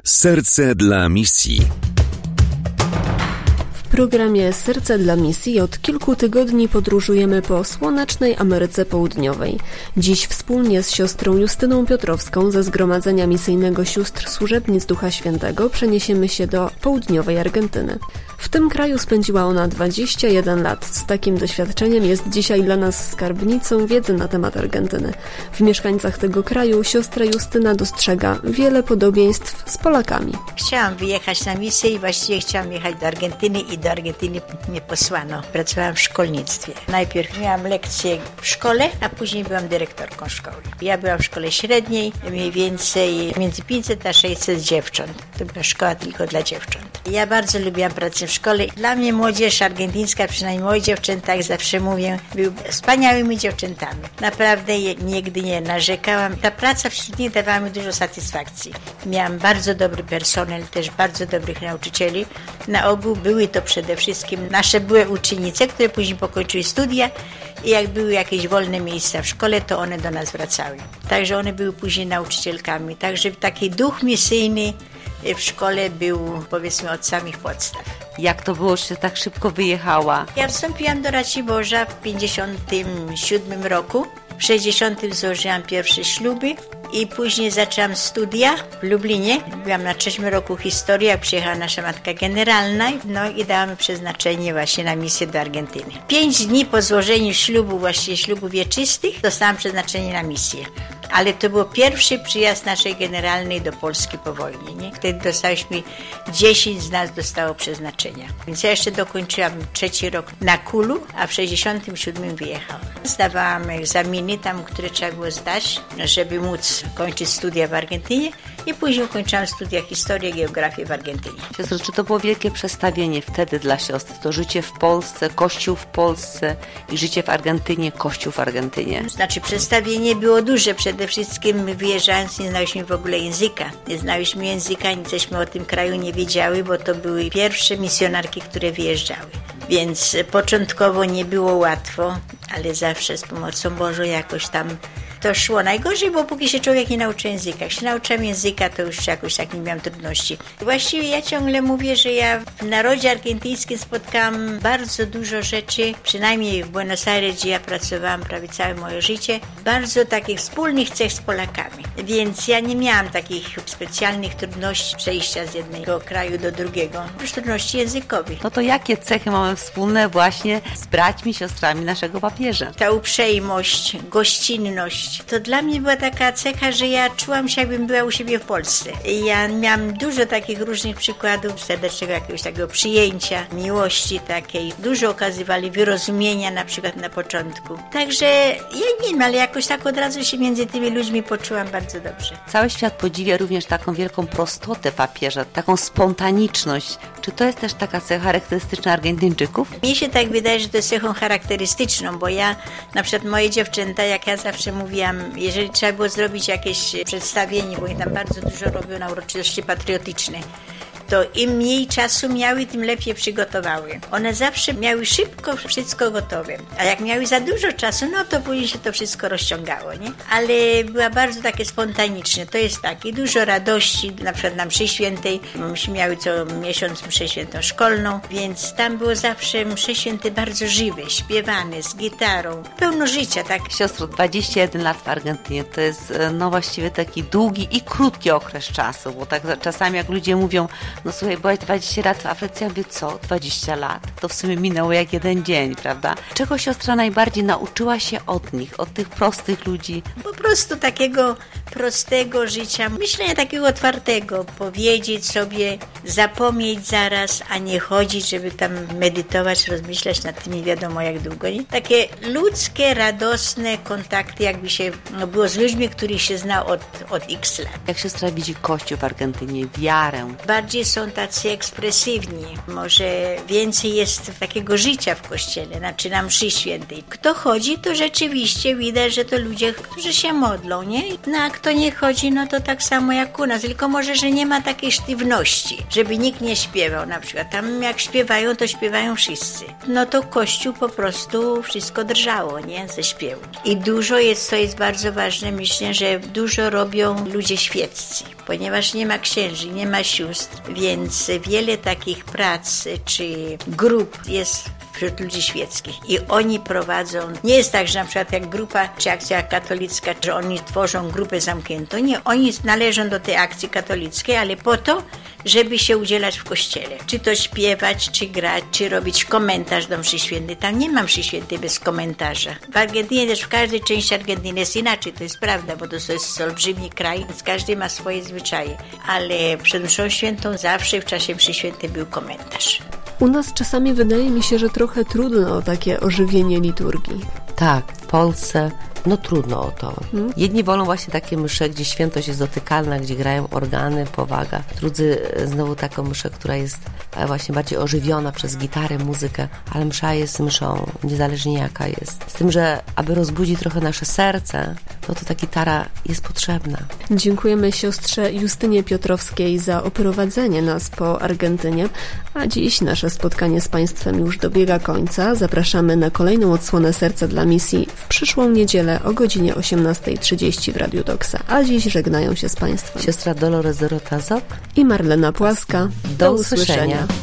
Serce dla misji. W programie Serce dla misji od kilku tygodni podróżujemy po słonecznej Ameryce Południowej. Dziś wspólnie z siostrą Justyną Piotrowską ze Zgromadzenia Misyjnego Sióstr Służebnic Ducha Świętego przeniesiemy się do południowej Argentyny. W tym kraju spędziła ona 21 lat. Z takim doświadczeniem jest dzisiaj dla nas skarbnicą wiedzy na temat Argentyny. W mieszkańcach tego kraju siostra Justyna dostrzega wiele podobieństw z Polakami. Chciałam wyjechać na misję i właściwie chciałam jechać do Argentyny i do Argentyny mnie posłano. Pracowałam w szkolnictwie. Najpierw miałam lekcje w szkole, a później byłam dyrektorką szkoły. Ja byłam w szkole średniej, mniej więcej między 500 a 600 dziewcząt. To była szkoła tylko dla dziewcząt. Ja bardzo lubiłam pracę w szkole. Dla mnie młodzież argentyńska, przynajmniej moje dziewczęta, jak zawsze mówię, były wspaniałymi dziewczętami. Naprawdę nigdy nie narzekałam. Ta praca wśród nich dawała mi dużo satysfakcji. Miałam bardzo dobry personel, też bardzo dobrych nauczycieli. Na ogół były to przede wszystkim nasze były uczennice, które później pokończyły studia i jak były jakieś wolne miejsca w szkole, to one do nas wracały. Także one były później nauczycielkami. Także taki duch misyjny w szkole był, powiedzmy, od samych podstaw. Jak to było, że się tak szybko wyjechała? Ja wstąpiłam do Raciborza w 1957 roku. W 1960 złożyłam pierwsze śluby i później zaczęłam studia w Lublinie. Byłam na 3. roku historii, jak przyjechała nasza matka generalna, no i dała mi przeznaczenie właśnie na misję do Argentyny. 5 dni po złożeniu ślubu, właściwie ślubów wieczystych, dostałam przeznaczenie na misję. Ale to był pierwszy przyjazd naszej generalnej do Polski po wojnie, nie? Wtedy dostałyśmy, 10 z nas dostało przeznaczenia. Więc ja jeszcze dokończyłam 3. rok na Kulu, a w 67 wyjechałam. Zdawałam egzaminy tam, które trzeba było zdać, żeby móc kończyć studia w Argentynie i później ukończyłam studia historii i geografię w Argentynie. Siostro, czy to było wielkie przestawienie wtedy dla siostry? To życie w Polsce, Kościół w Polsce i życie w Argentynie, Kościół w Argentynie? Znaczy przestawienie było duże. Przede wszystkim my wyjeżdżając nie znałyśmy w ogóle języka. Nie znałyśmy języka, niceśmy o tym kraju nie wiedziały, bo to były pierwsze misjonarki, które wyjeżdżały. Więc początkowo nie było łatwo, ale zawsze z pomocą Bożą jakoś tam to szło. Najgorzej było, póki się człowiek nie nauczy języka. Jak się nauczyłam języka, to już jakoś tak nie miałam trudności. Właściwie ja ciągle mówię, że ja w narodzie argentyńskim spotkałam bardzo dużo rzeczy, przynajmniej w Buenos Aires, gdzie ja pracowałam prawie całe moje życie, bardzo takich wspólnych cech z Polakami. Więc ja nie miałam takich specjalnych trudności przejścia z jednego kraju do drugiego, już trudności językowych. No to jakie cechy mamy wspólne właśnie z braćmi, siostrami naszego papieża? Ta uprzejmość, gościnność. To dla mnie była taka cecha, że ja czułam się, jakbym była u siebie w Polsce. Ja miałam dużo takich różnych przykładów serdecznego jakiegoś takiego przyjęcia, miłości takiej. Dużo okazywali wyrozumienia na przykład na początku. Także ja nie wiem, ale jakoś tak od razu się między tymi ludźmi poczułam bardzo dobrze. Cały świat podziwia również taką wielką prostotę papieża, taką spontaniczność. Czy to jest też taka cecha charakterystyczna Argentyńczyków? Mnie się tak wydaje, że to jest cechą charakterystyczną, bo ja, na przykład moje dziewczęta, jak ja zawsze mówiłam, jeżeli trzeba było zrobić jakieś przedstawienie, bo ja tam bardzo dużo robią na uroczystości patriotyczne, to im mniej czasu miały, tym lepiej przygotowały. One zawsze miały szybko wszystko gotowe, a jak miały za dużo czasu, no to później się to wszystko rozciągało, nie? Ale była bardzo takie spontaniczne. To jest takie dużo radości, na przykład na mszy świętej, bo myśmy miały co miesiąc mszę świętą szkolną, więc tam było zawsze msze święte bardzo żywe, śpiewane, z gitarą, pełno życia, tak? Siostro, 21 lat w Argentynie to jest no właściwie taki długi i krótki okres czasu, bo tak czasami jak ludzie mówią, no słuchaj, byłaś 20 lat w Afryce, ja mówię, co? 20 lat? To w sumie minęło jak jeden dzień, prawda? Czego siostra najbardziej nauczyła się od nich, od tych prostych ludzi? Po prostu takiego prostego życia, myślenia takiego otwartego, powiedzieć sobie, zapomnieć zaraz, a nie chodzić, żeby tam medytować, rozmyślać nad tym nie wiadomo jak długo, nie? Takie ludzkie, radosne kontakty, jakby się było z ludźmi, których się zna od x lat. Jak siostra widzi Kościół w Argentynie, wiarę? Bardziej są tacy ekspresywni. Może więcej jest takiego życia w kościele, znaczy na mszy świętej. Kto chodzi, to rzeczywiście widać, że to ludzie, którzy się modlą, nie? No a kto nie chodzi, no to tak samo jak u nas, tylko może, że nie ma takiej sztywności, żeby nikt nie śpiewał na przykład. Tam jak śpiewają, to śpiewają wszyscy. No to Kościół po prostu wszystko drżało, nie? Ze śpiewu. I dużo jest, co jest bardzo ważne, myślę, że dużo robią ludzie świeccy, ponieważ nie ma księży, nie ma sióstr, więc wiele takich prac czy grup jest wśród ludzi świeckich i oni prowadzą, nie jest tak, że na przykład jak grupa czy akcja katolicka, że oni tworzą grupę zamkniętą, nie, oni należą do tej akcji katolickiej, ale po to, żeby się udzielać w kościele, czy to śpiewać, czy grać, czy robić komentarz do mszy świętej. Tam nie ma mszy świętej bez komentarza. W Argentynie też, w każdej części Argentyny jest inaczej, to jest prawda, bo to jest olbrzymi kraj, więc każdy ma swoje zwyczaje, ale przed mszą świętą zawsze w czasie mszy świętej był komentarz. U nas czasami wydaje mi się, że trochę trudno o takie ożywienie liturgii. Tak, w Polsce trudno o to. Jedni wolą właśnie takie msze, gdzie świętość jest dotykalna, gdzie grają organy, powaga. Drudzy znowu taką mszę, która jest właśnie bardziej ożywiona przez gitarę, muzykę, ale msza jest mszą, niezależnie jaka jest. Z tym, że aby rozbudzić trochę nasze serce, to ta gitara jest potrzebna. Dziękujemy siostrze Justynie Piotrowskiej za oprowadzenie nas po Argentynie, a dziś nasze spotkanie z Państwem już dobiega końca. Zapraszamy na kolejną odsłonę Serca dla Misji w przyszłą niedzielę o godzinie 18:30 w Radiu Doksa. A dziś żegnają się z Państwem Siostra Dolores Dorotazo i Marlena Płaska. Do usłyszenia.